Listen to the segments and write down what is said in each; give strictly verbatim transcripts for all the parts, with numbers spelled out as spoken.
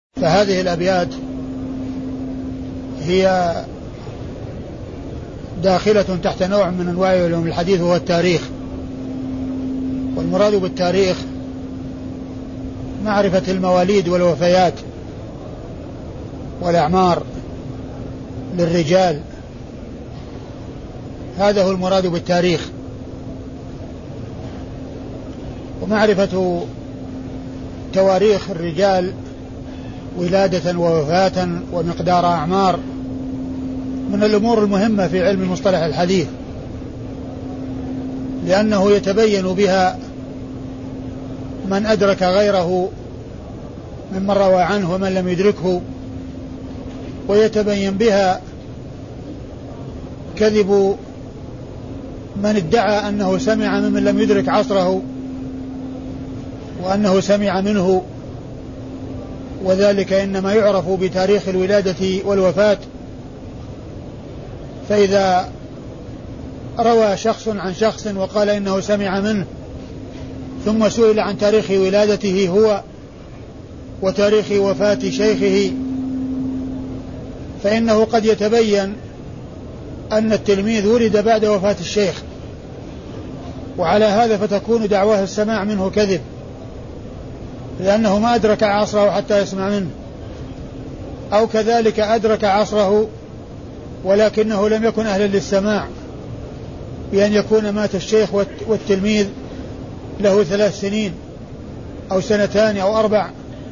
فهذه الأبيات هي داخلة تحت نوع من أنواع علوم الحديث وهو التاريخ. والمراد بالتاريخ معرفة المواليد والوفيات والأعمار للرجال، هذا هو المراد بالتاريخ. ومعرفة تواريخ الرجال ولادة ووفاة ومقدار أعمار من الأمور المهمة في علم مصطلح الحديث، لأنه يتبين بها من أدرك غيره ممن روى عنه ومن لم يدركه، ويتبين بها كذب من ادعى أنه سمع ممن لم يدرك عصره وأنه سمع منه، وذلك إنما يعرف بتاريخ الولادة والوفاة. فإذا روى شخص عن شخص وقال إنه سمع منه ثم سئل عن تاريخ ولادته هو وتاريخ وفاة شيخه، فإنه قد يتبين أن التلميذ ولد بعد وفاة الشيخ، وعلى هذا فتكون دعواه السماع منه كذب، لأنه ما أدرك عصره حتى يسمع منه، أو كذلك أدرك عصره ولكنه لم يكن أهلا للسماع، بأن يكون مات الشيخ والتلميذ له ثلاث سنين أو سنتان أو أربع،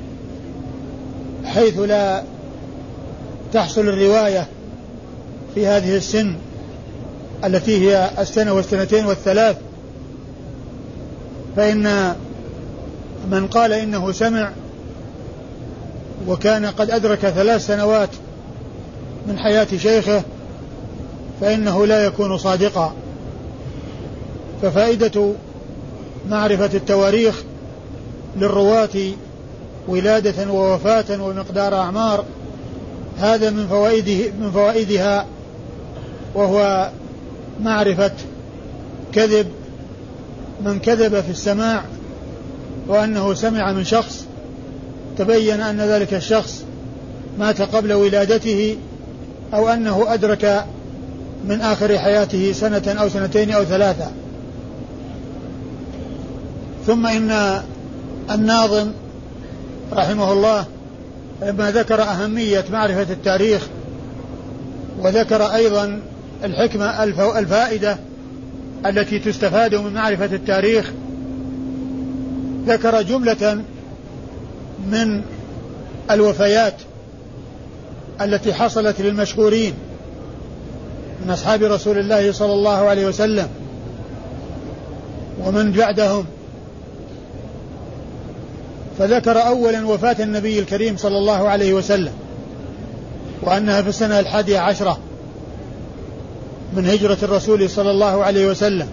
حيث لا تحصل الرواية في هذه السن التي هي السنة والسنتين والثلاث. فإن من قال إنه سمع وكان قد أدرك ثلاث سنوات من حياة شيخه فإنه لا يكون صادقا. ففائدة معرفة التواريخ للرواة ولادة ووفاة ومقدار أعمار هذا من فوائده من فوائدها، وهو معرفة كذب من كذب في السماع وأنه سمع من شخص تبين أن ذلك الشخص مات قبل ولادته، أو أنه أدرك من آخر حياته سنة أو سنتين أو ثلاثة. ثم إن الناظم رحمه الله لما ذكر أهمية معرفة التاريخ وذكر أيضا الحكمة الفائدة التي تستفاد من معرفة التاريخ، ذكر جملة من الوفيات التي حصلت للمشهورين من أصحاب رسول الله صلى الله عليه وسلم ومن بعدهم. فذكر أولا وفاة النبي الكريم صلى الله عليه وسلم، وأنها في السنة الحادية عشرة من هجرة الرسول صلى الله عليه وسلم،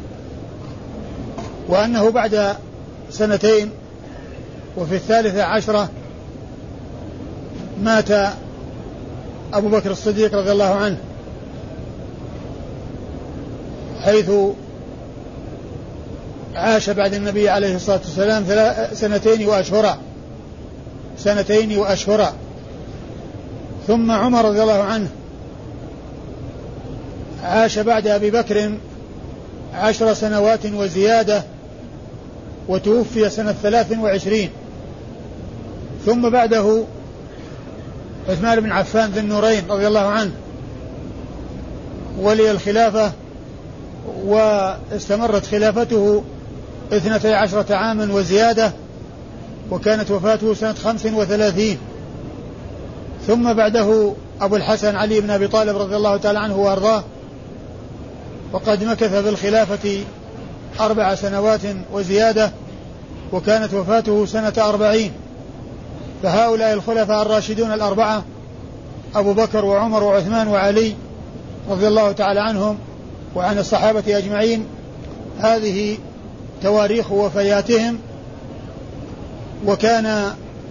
وأنه بعد سنتين وفي الثالثة عشرة مات أبو بكر الصديق رضي الله عنه، حيث عاش بعد النبي عليه الصلاة والسلام سنتين وأشهرا سنتين وأشهرا ثم عمر رضي الله عنه عاش بعد أبي بكر عشر سنوات وزيادة وتوفي سنة ثلاث وعشرين. ثم بعده عثمان بن عفان ذي النورين رضي الله عنه ولي الخلافة، واستمرت خلافته اثنتي عشرة عاما وزيادة، وكانت وفاته سنة خمس وثلاثين. ثم بعده أبو الحسن علي بن أبي طالب رضي الله تعالى عنه وأرضاه، وقد مكث في الخلافة أربع سنوات وزيادة، وكانت وفاته سنة أربعين. فهؤلاء الخلفاء الراشدون الأربعة أبو بكر وعمر وعثمان وعلي رضي الله تعالى عنهم وعن الصحابة أجمعين، هذه تواريخ وفياتهم. وكان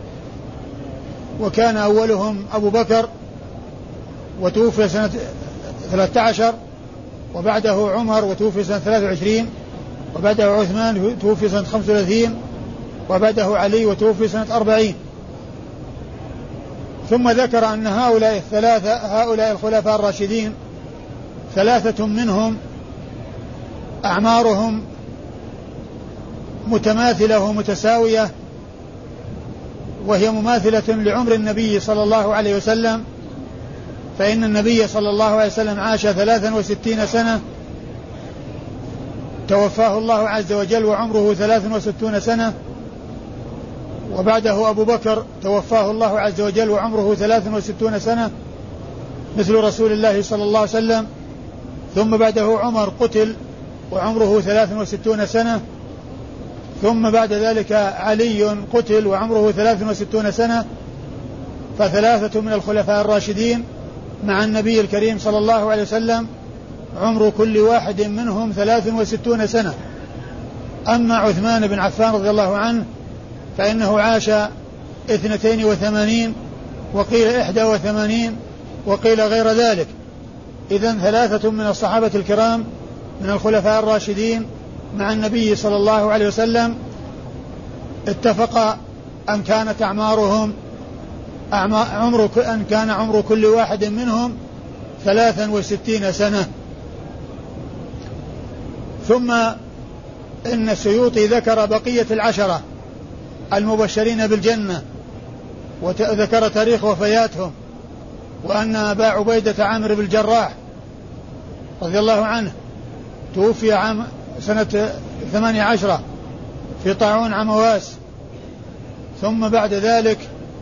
وكان أولهم أبو بكر وتوفي سنة ثلاثة عشر، وبعده عمر وتوفي سنة ثلاثة وعشرين، وبعده عثمان توفي سنة خمسة وثلاثين، وبعده علي وتوفي سنة أربعين. ثم ذكر أن هؤلاء الثلاثة هؤلاء الخلفاء الراشدين ثلاثة منهم أعمارهم متماثلة ومتساوية، وهي مماثلة لعمر النبي صلى الله عليه وسلم، فإن النبي صلى الله عليه وسلم عاش ثلاثا وستين سنة توفاه الله عز وجل وعمره ثلاث وستون سنة، وبعده أبو بكر توفاه الله عز وجل وعمره ثلاث وستون سنة مثل رسول الله صلى الله عليه وسلم، ثم بعده عمر قتل وعمره ثلاث وستون سنة، ثم بعد ذلك علي قتل وعمره ثلاث وستون سنة. فثلاثة من الخلفاء الراشدين مع النبي الكريم صلى الله عليه وسلم عمر كل واحد منهم ثلاث وستون سنة. أما عثمان بن عفان رضي الله عنه فإنه عاش اثنتين وثمانين وقيل إحدى وثمانين وقيل غير ذلك. إذن ثلاثة من الصحابة الكرام من الخلفاء الراشدين مع النبي صلى الله عليه وسلم اتفق أن كانت أعمارهم عمر أن كان عمر كل واحد منهم ثلاثا وستين سنة. ثم إن السيوطي ذكر بقية العشرة المبشرين بالجنة وذكر تاريخ وفياتهم، وأن أبا عبيدة عامر بن الجراح رضي الله عنه توفي عام سنة ثمانية عشرة في طاعون عمواس. ثم بعد ذلك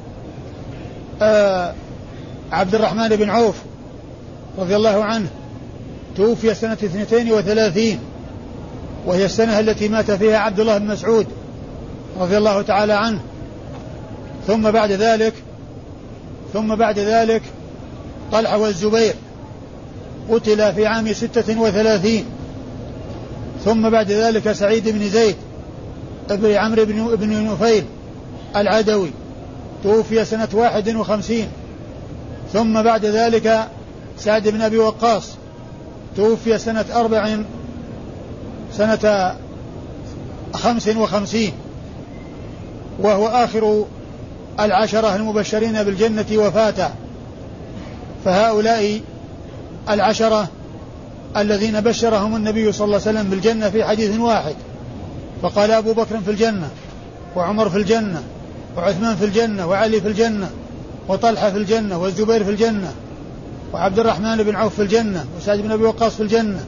آه عبد الرحمن بن عوف رضي الله عنه توفي سنة اثنتين وثلاثين، وهي السنة التي مات فيها عبد الله بن مسعود رضي الله تعالى عنه. ثم بعد ذلك ثم بعد ذلك طلحة والزبير قتل في عام ستة وثلاثين. ثم بعد ذلك سعيد بن زيد ابن عمرو بن نفيل العدوي توفي سنة واحد وخمسين. ثم بعد ذلك سعد بن أبي وقاص توفي سنة أربع سنة خمس وخمسين، وهو آخر العشرة المبشرين بالجنة وفاة. فهؤلاء العشرة الذين بشرهم النبي صلى الله عليه وسلم بالجنة في حديث واحد، فقال أبو بكر في الجنة، وعمر في الجنة، وعثمان في الجنة، وعلي في الجنة، وطلحة في الجنة، والزبير في الجنة، وعبد الرحمن بن عوف في الجنة، وسعد بن أبي وقاص في الجنة،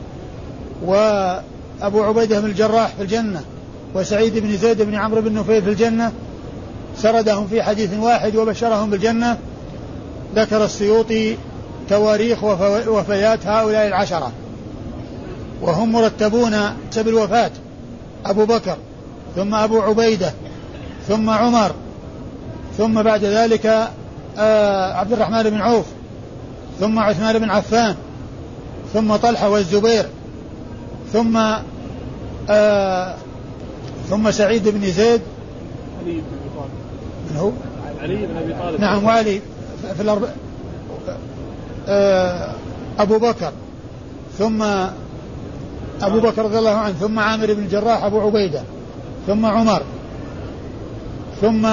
وأبو عبيدة بن الجراح في الجنة، وسعيد بن زيد بن عمرو بن نفيل في الجنة. سردهم في حديث واحد وبشرهم بالجنة. ذكر السيوطي تواريخ وفيات هؤلاء العشرة، وهم مرتبون حسب الوفاة: أبو بكر، ثم أبو عبيدة، ثم عمر، ثم بعد ذلك آه عبد الرحمن بن عوف، ثم عثمان بن عفان، ثم طلحة والزبير، ثم آه ثم سعيد بن زيد، علي بن أبي طالب. من هو؟ علي بن أبي طالب. نعم، وعلي في الأربع. آه أبو بكر، ثم أبو بكر رضي الله عنه، ثم عامر بن الجراح أبو عبيدة، ثم عمر، ثم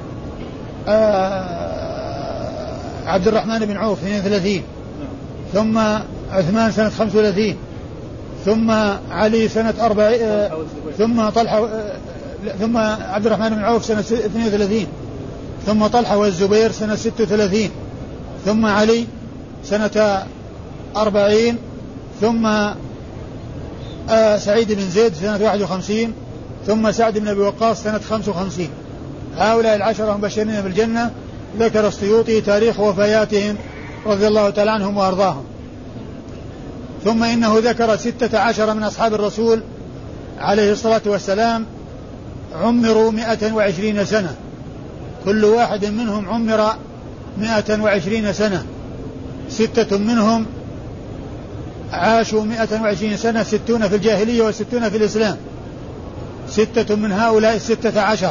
آه عبد الرحمن بن عوف اثنين وثلاثين، ثم عثمان سنة خمس وثلاثين، ثم علي سنة أربع، آه ثم طلحة، آه ثم عبد الرحمن بن عوف سنة اثنين وثلاثين، ثم طلحة والزبير سنة ستة وثلاثين، ثم علي سنة أربعين، ثم آه سعيد بن زيد سنة واحد وخمسين، ثم سعد بن أبي وقاص سنة خمس وخمسين. هؤلاء العشرة مبشرين بالجنة. ذكر السيوطي تاريخ وفياتهم رضي الله تعالى عنهم وأرضاهم. ثم إنه ذكر ستة عشر من أصحاب الرسول عليه الصلاة والسلام عمروا مئة وعشرين سنة، كل واحد منهم عمر مئة وعشرين سنة. ستة منهم عاشوا مئة وعشرين سنة، ستون في الجاهلية وستون في الإسلام. ستة من هؤلاء الستة عشر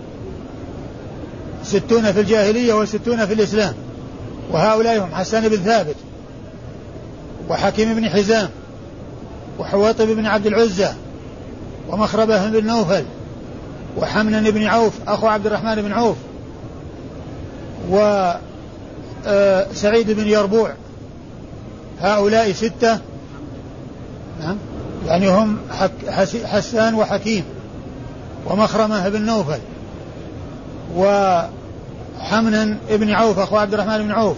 ستون في الجاهلية وستون في الإسلام، وهؤلاء هم حسان بن ثابت، وحكيم بن حزام، وحواطب بن عبد العزة، ومخربة بن نوفل، وحمنن بن عوف أخو عبد الرحمن بن عوف، وسعيد بن يربوع. هؤلاء ستة، نعم، يعني هم حسان وحكيم ومخرمة بن نوفل وحمنا بن عوف أخو عبد الرحمن بن عوف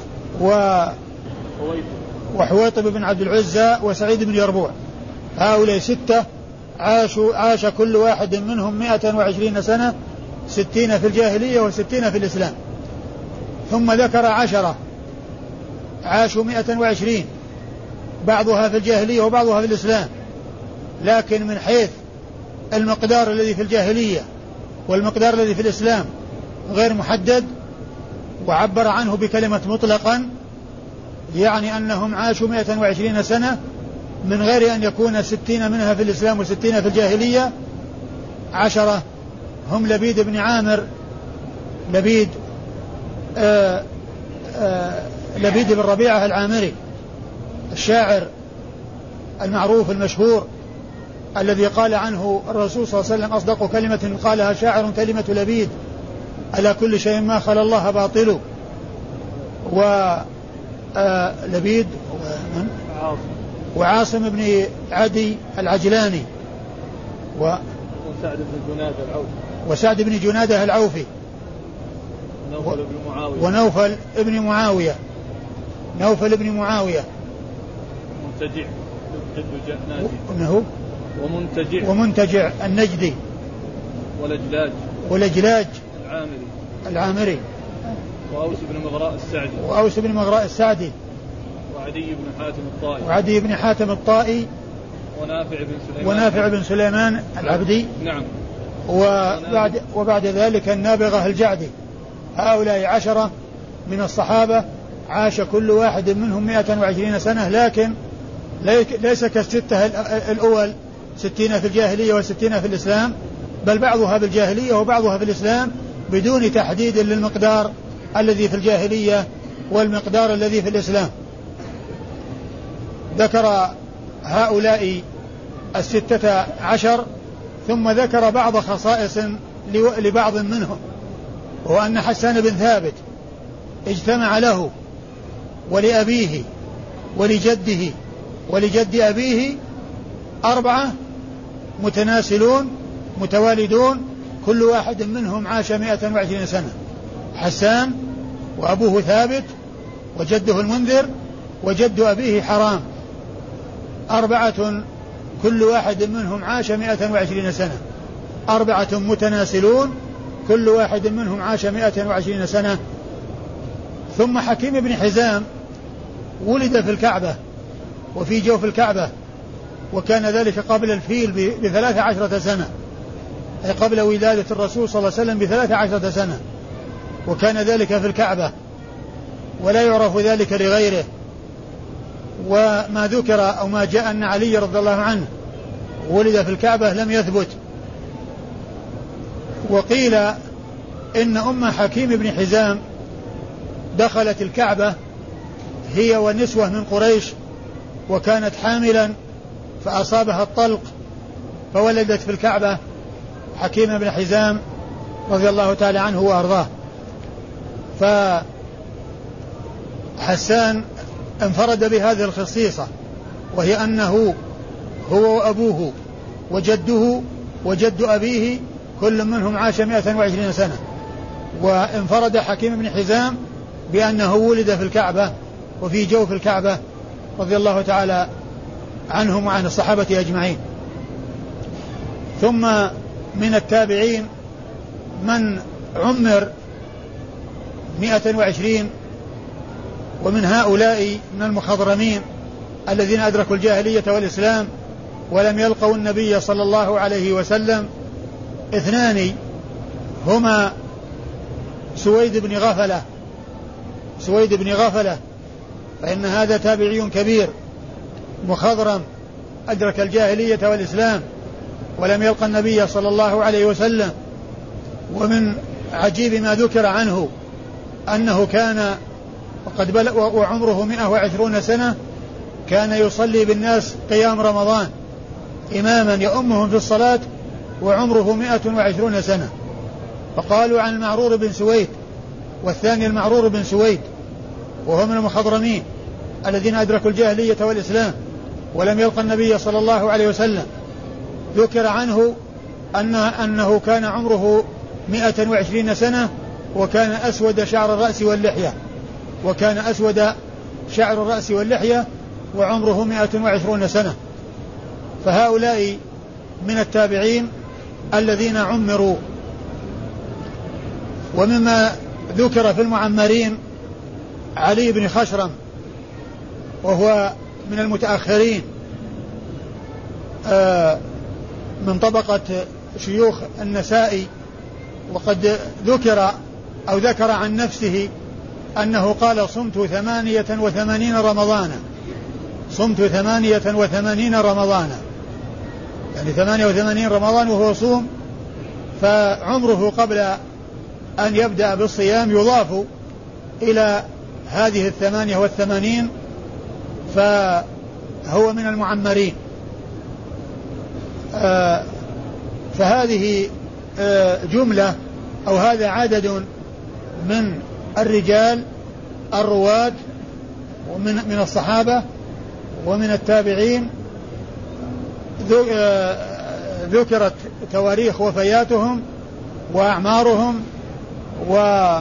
وحويطب بن عبد العزى وسعيد بن يربوع. هؤلاء ستة عاشوا عاش كل واحد منهم مائة وعشرين سنة، ستين في الجاهلية وستين في الإسلام. ثم ذكر عشرة عاشوا مائة وعشرين، بعضها في الجاهلية وبعضها في الإسلام، لكن من حيث المقدار الذي في الجاهلية والمقدار الذي في الإسلام غير محدد، وعبر عنه بكلمة مطلقا، يعني أنهم عاشوا مائة وعشرين سنة من غير أن يكون ستين منها في الإسلام وستين في الجاهلية. عشرة هم لبيد بن عامر، لبيد آآ آآ لبيد بن ربيعة العامري الشاعر المعروف المشهور الذي قال عنه الرسول صلى الله عليه وسلم: أصدق كلمة قالها شاعر كلمة لبيد، ألا كل شيء ما خلا الله باطل. ولبيد وعاصم بن عدي العجلاني و وسعد بن جنادة العوفي وسعد بن جنادة العوفي ونوفل بن معاوية ونوفل بن معاوية نوفل بن معاوية منتجع جد انه ومنتجع ومنتجع النجدي ولجلاج ولجلاج العامري العامري وأوس بن مغراء السعدي وأوس بن مغراء السعدي وعدي بن حاتم الطائي وعدي بن حاتم الطائي ونافع بن سليمان ونافع بن سليمان العبدي. نعم. وبعد, وبعد ذلك النابغة الجعدي. هؤلاء عشرة من الصحابة عاش كل واحد منهم مائة وعشرين سنة، لكن ليس كالستة الأول ستين في الجاهلية وستين في الإسلام، بل بعضها في الجاهلية وبعضها في الإسلام بدون تحديد للمقدار الذي في الجاهلية والمقدار الذي في الإسلام. ذكر هؤلاء الستة عشر، ثم ذكر بعض خصائص لبعض منهم، وهو أن حسان بن ثابت اجتمع له ولأبيه ولجده ولجد أبيه أربعة متناسلون متوالدون، كل واحد منهم عاش مائة وعشرين سنة: حسان وأبوه ثابت وجده المنذر وجد أبيه حرام، أربعة كل واحد منهم عاش مائة وعشرين سنة، أربعة متناسلون كل واحد منهم عاش مائة وعشرين سنة. ثم حكيم بن حزام ولد في الكعبة وفي جوف الكعبة، وكان ذلك قبل الفيل بثلاث عشرة سنة، أي قبل ولادة الرسول صلى الله عليه وسلم بثلاث عشرة سنة، وكان ذلك في الكعبة ولا يعرف ذلك لغيره. وما ذكر أو ما جاء أن علي رضي الله عنه ولد في الكعبة لم يثبت. وقيل إن أم حكيم بن حزام دخلت الكعبة هي والنسوة من قريش، وكانت حاملا فأصابها الطلق فولدت في الكعبة حكيم بن حزام رضي الله تعالى عنه وأرضاه. فحسان انفرد بهذه الخصيصة، وهي أنه هو وأبوه وجده وجد أبيه كل منهم عاش مائة وعشرين سنة، وانفرد حكيم بن حزام بأنه ولد في الكعبة وفي جوف الكعبة رضي الله تعالى عنهم وعن الصحابة أجمعين. ثم من التابعين من عمر مائة وعشرين، ومن هؤلاء من المخضرمين الذين أدركوا الجاهلية والإسلام ولم يلقوا النبي صلى الله عليه وسلم اثنان هما سويد بن غفلة سويد بن غفلة فإن هذا تابعي كبير مخضرم أدرك الجاهلية والإسلام ولم يلقى النبي صلى الله عليه وسلم. ومن عجيب ما ذكر عنه أنه كان وقد بلغ وعمره مئة وعشرون سنة، كان يصلي بالناس قيام رمضان إماما يؤمهم في الصلاة وعمره مئة وعشرون سنة. فقالوا عن المعرور بن سويد، والثاني المعرور بن سويد، وهو من المخضرمين الذين أدركوا الجاهلية والإسلام ولم يلقى النبي صلى الله عليه وسلم. ذكر عنه أن أنه كان عمره مئة وعشرين سنة وكان أسود شعر الرأس واللحية وكان أسود شعر الرأس واللحية وعمره مئة وعشرون سنة. فهؤلاء من التابعين الذين عمروا. ومما ذكر في المعمرين علي بن خشرم وهو من المتأخرين من طبقة شيوخ النسائي، وقد ذكر أو ذكر عن نفسه أنه قال صمت ثمانية وثمانين رمضانا صمت ثمانية وثمانين رمضانا يعني ثمانية وثمانين رمضان وهو صوم. فعمره قبل أن يبدأ بالصيام يضاف إلى هذه الثمانية والثمانين، فهو من المعمرين. آه فهذه آه جملة أو هذا عدد من الرجال الرواة ومن من الصحابة ومن التابعين ذكرت تواريخ وفياتهم وأعمارهم وبعض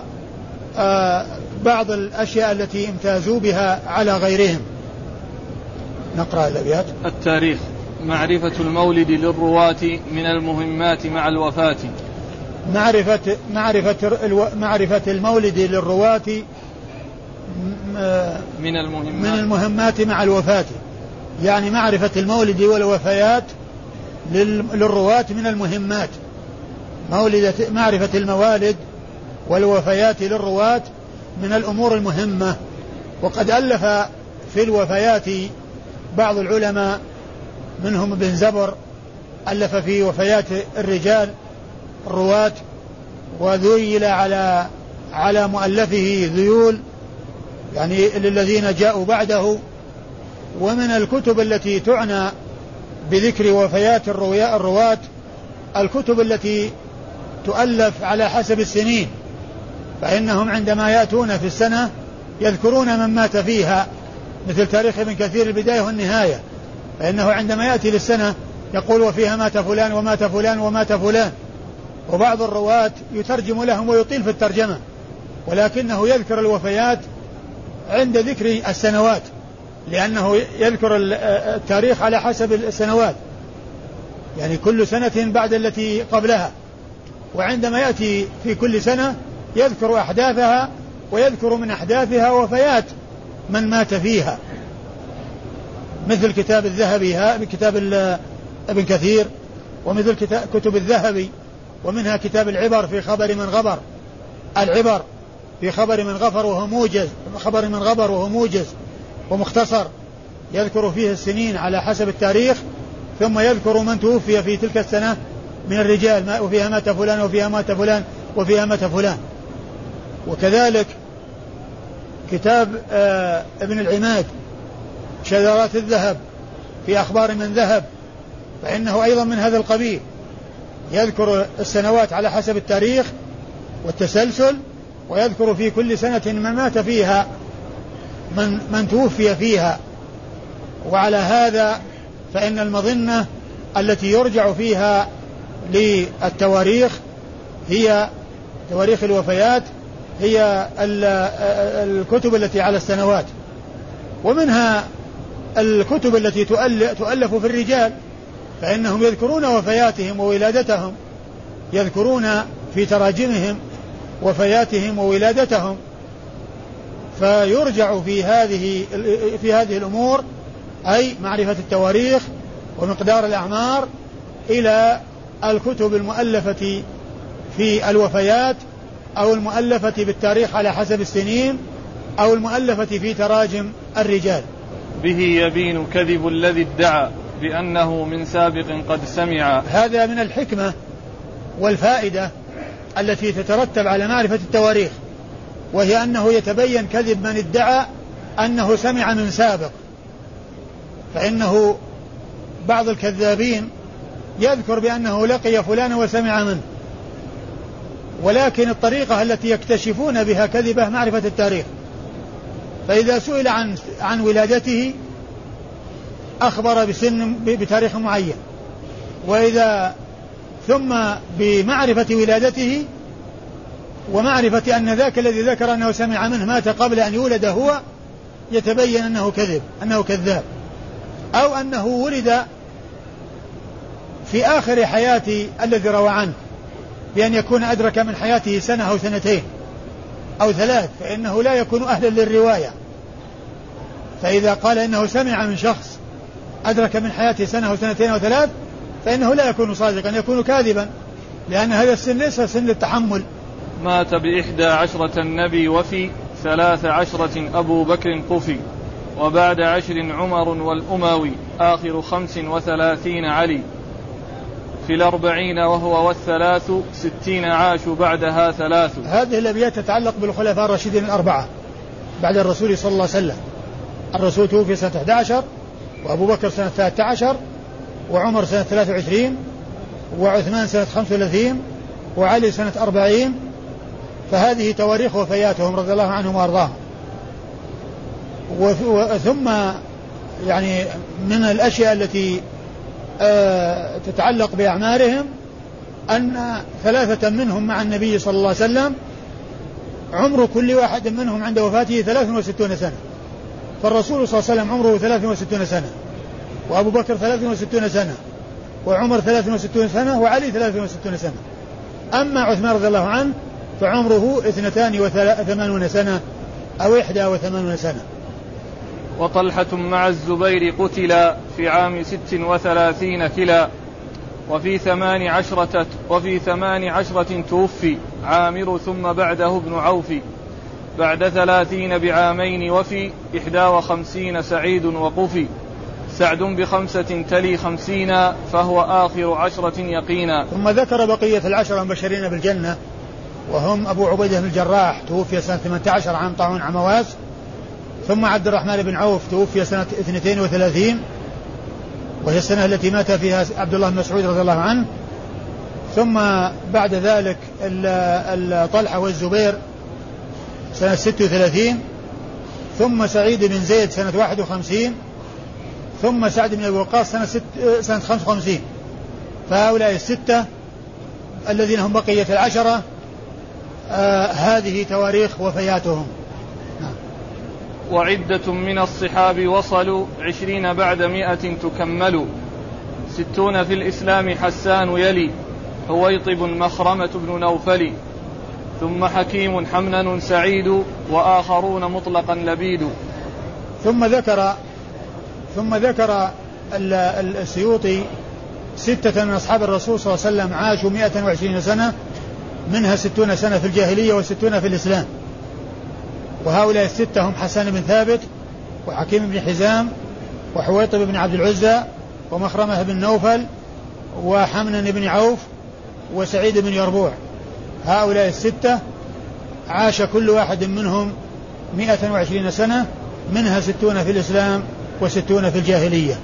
الأشياء التي امتازوا بها على غيرهم. نقرأ الأبيات. التاريخ: معرفة المولد للرواة من المهمات مع الوفاة. معرفة معرفة معرفة المولد للرواة من المهمات من المهمات مع الوفاة، يعني معرفة المولد والوفيات للرواة من المهمات. مولد معرفة الموالد والوفيات للرواة من الأمور المهمة. وقد ألف في الوفيات بعض العلماء منهم ابن زبر ألف في وفيات الرجال الرواة وذيل على على مؤلفه ذيول يعني للذين جاءوا بعده. ومن الكتب التي تعنى بذكر وفيات الرواة الكتب التي تؤلف على حسب السنين، فإنهم عندما يأتون في السنة يذكرون من مات فيها، مثل تاريخ ابن كثير البداية والنهاية، فإنه عندما يأتي للسنة يقول وفيها مات فلان ومات فلان ومات فلان. وبعض الرواة يترجم لهم ويطيل في الترجمة، ولكنه يذكر الوفيات عند ذكر السنوات، لأنه يذكر التاريخ على حسب السنوات، يعني كل سنة بعد التي قبلها. وعندما يأتي في كل سنة يذكر أحداثها ويذكر من أحداثها وفيات من مات فيها، مثل كتاب الذهبي كتاب ابن كثير، ومثل كتب الذهبي، ومنها كتاب العبر في خبر من غبر العبر في خبر من غفر وهو موجز خبر من غبر وهو موجز ومختصر، يذكر فيه السنين على حسب التاريخ، ثم يذكر من توفي في تلك السنة من الرجال، وفيها مات فلان وفيها مات فلان وفيها مات فلان. وكذلك كتاب آه ابن العماد شذرات الذهب في أخبار من ذهب، فإنه أيضا من هذا القبيل، يذكر السنوات على حسب التاريخ والتسلسل، ويذكر في كل سنة من مات فيها من, من توفي فيها. وعلى هذا فإن المظنة التي يرجع فيها للتواريخ هي تواريخ الوفيات هي الكتب التي على السنوات. ومنها الكتب التي تؤلف في الرجال، فإنهم يذكرون وفياتهم وولادتهم، يذكرون في تراجمهم وفياتهم وولادتهم، فيرجع في هذه في هذه الأمور أي معرفة التواريخ ومقدار الأعمار إلى الكتب المؤلفة في الوفيات أو المؤلفة بالتاريخ على حسب السنين أو المؤلفة في تراجم الرجال. به يبين كذب الذي ادعى بأنه من سابق قد سمع. هذا من الحكمة والفائدة التي تترتب على معرفة التواريخ، وهي أنه يتبين كذب من ادعى أنه سمع من سابق، فإنه بعض الكذابين يذكر بأنه لقي فلان وسمع منه، ولكن الطريقة التي يكتشفون بها كذبه معرفة التاريخ، فإذا سئل عن عن ولادته أخبر بسن بتاريخ معين، وإذا ثم بمعرفة ولادته ومعرفة أن ذاك الذي ذكر أنه سمع منه مات قبل أن يولد هو، يتبين أنه كذب أنه كذاب، أو أنه ولد في آخر حياة الذي روى عنه، بأن يكون أدرك من حياته سنة أو سنتين أو ثلاث، فإنه لا يكون أهلا للرواية. فإذا قال إنه سمع من شخص أدرك من حياته سنة أو سنتين أو ثلاث فإنه لا يكون صادقا، يكون كاذبا، لأن هذا السن ليس سن التحمل. مات بإحدى عشرة النبي وفي ثلاث عشرة أبو بكر قفي، وبعد عشر عمر والأموي، آخر خمس وثلاثين علي، في الأربعين وهو والثلاث ستين عاشوا بعدها ثلاث. هذه الأبيات تتعلق بالخلفاء الراشدين الأربعة بعد الرسول صلى الله عليه وسلم. الرسول توفي سنة أحد عشر، وأبو بكر سنة ثلاثة عشر، وعمر سنة ثلاثة وعشرين، وعثمان سنة خمسة وثلاثين، وعلي سنة أربعين. فهذه تواريخ وفياتهم رضي الله عنهم وأرضاهم. ثم يعني من الأشياء التي آه تتعلق بأعمارهم أن ثلاثة منهم مع النبي صلى الله عليه وسلم عمر كل واحد منهم عند وفاته ثلاث وستون سنة. فالرسول صلى الله عليه وسلم عمره ثلاث وستون سنة، وأبو بكر ثلاث وستون سنة، وعمر ثلاث وستون سنة، وعلي ثلاث وستون سنة. أما عثمان رضي الله عنه فعمره اثنتان وثمانون سنة أو إحدى وثمانون سنة. وطلحة مع الزبير قتلا في عام ست وثلاثين كلا، وفي ثمان عشرة وفي ثمان عشرة توفي عامر، ثم بعده ابن عوف، بعد ثلاثين بعامين، وفي إحدى وخمسين سعيد وقفي، سعد بخمسة تلي خمسين، فهو آخر عشرة يقينا. ثم ذكر بقية العشرة المبشرين بالجنة، وهم أبو عبيدة بن الجراح توفي سنة ثمانية عشر عام طاعون عمواس، ثم عبد الرحمن بن عوف توفي سنة اثنتين وثلاثين وهي السنة التي مات فيها عبد الله بن مسعود رضي الله عنه، ثم بعد ذلك طلحة والزبير سنة ستة وثلاثين، ثم سعيد بن زيد سنة واحد وخمسين، ثم سعد بن أبي وقاص سنة, ست سنة خمسة وخمسين. فهؤلاء الستة الذين هم بقية العشرة آه هذه تواريخ وفياتهم. وعدة من الصحاب وصلوا عشرين بعد مئة تكمل، ستون في الإسلام حسان يلي، هويطب مخرمة بن نوفل، ثم حكيم حمنن سعيد، وآخرون مطلقا لبيد. ثم ذكر ثم ذكر السيوطي ستة من أصحاب الرسول صلى الله عليه وسلم عاشوا مئة وعشرين سنة، منها ستون سنة في الجاهلية وستون في الإسلام. وهؤلاء الستة هم حسان بن ثابت، وحكيم بن حزام، وحويطب بن عبد العزى، ومخرمة بن نوفل، وحمنن بن عوف، وسعيد بن يربوع. هؤلاء الستة عاش كل واحد منهم مئة وعشرين سنة، منها ستون في الإسلام وستون في الجاهلية.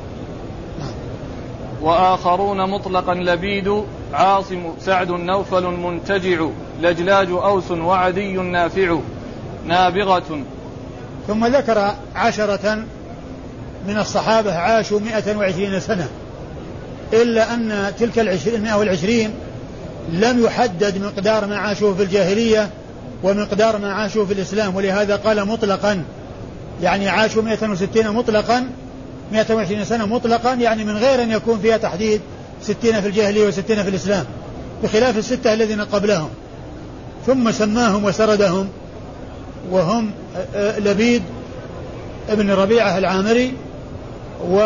وآخرون مطلقا لبيد، عاصم سعد نوفل منتجع، لجلاج أوس وعدي نافع، نابغة. ثم ذكر عشرة من الصحابة عاشوا مئة وعشرين سنة، إلا أن تلك المئة والعشرين لم يحدد مقدار ما عاشوه في الجاهلية ومقدار ما عاشوه في الإسلام، ولهذا قال مطلقا، يعني عاشوا مئة وستين مطلقا، مئة وعشرين سنة مطلقا، يعني من غير أن يكون فيها تحديد ستين في الجاهلية وستين في الإسلام، بخلاف الستة الذين قبلهم. ثم سماهم وسردهم، وهم لبيد ابن ربيعة العامري، و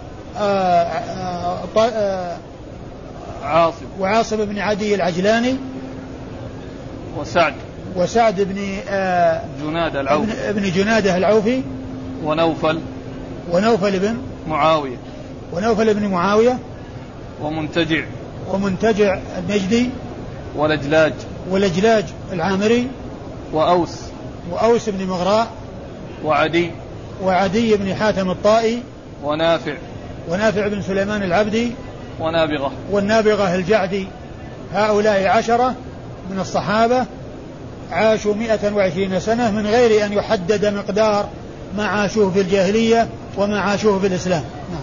عاصم وعاصم بن عدي العجلاني، وسعد وسعد بن جنادة العوفي ابن جنادة العوفي، ونوفل ونوفل بن معاوية ونوفل بن معاوية، ومنتجع ومنتجع النجدي، ولجلاج ولجلاج العامري، وأوس وأوس بن مغراء، وعدي وعدي بن حاتم الطائي، ونافع ونافع بن سليمان العبدي، ونابغة والنابغة الجعدي. هؤلاء عشرة من الصحابة عاشوا مئة وعشرين سنة من غير أن يحدد مقدار ما عاشوه في الجاهلية وما عاشوه في الإسلام. نعم.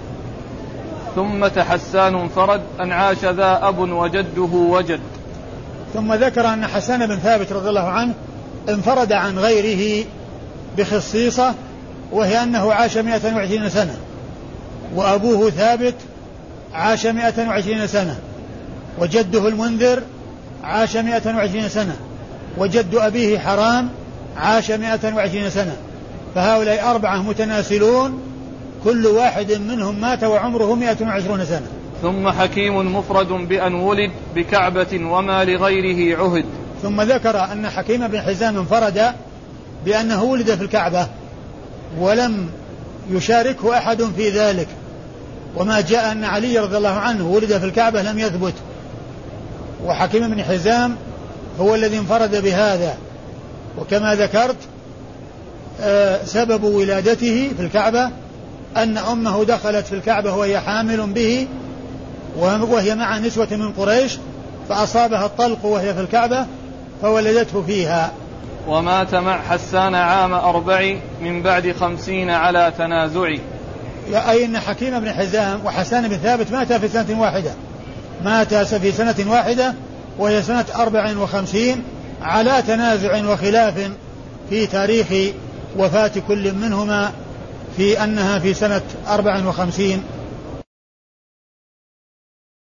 ثم حسان انفرد أن عاش ذا أب وجده وجد. ثم ذكر أن حسان بن ثابت رضي الله عنه انفرد عن غيره بخصيصة، وهي أنه عاش مئة وعشرين سنة، وأبوه ثابت عاش مئة وعشرين سنة، وجده المنذر عاش مئة وعشرين سنة، وجد أبيه حرام عاش مئة وعشرين سنة، فهؤلاء أربعة متناسلون كل واحد منهم مات وعمره مئة وعشرون سنة. ثم حكيم مفرد بأن ولد بكعبة وما لغيره عهد. ثم ذكر أن حكيم بن حزام انفرد بأنه ولد في الكعبة ولم يشاركه أحد في ذلك، وما جاء أن علي رضي الله عنه ولد في الكعبة لم يثبت، وحكيم بن حزام هو الذي انفرد بهذا. وكما ذكرت آه سبب ولادته في الكعبة أن أمه دخلت في الكعبة وهي حامل به وهي مع نسوة من قريش، فأصابها الطلق وهي في الكعبة فولدته فيها. ومات مع حسان عام أربع من بعد خمسين على تنازع. أي أن حكيم بن حزام وحسان بن ثابت مات في سنة واحدة، مات في سنة واحدة وهي سنة أربع وخمسين على تنازع وخلاف في تاريخ وفاة كل منهما، في أنها في سنة أربع وخمسين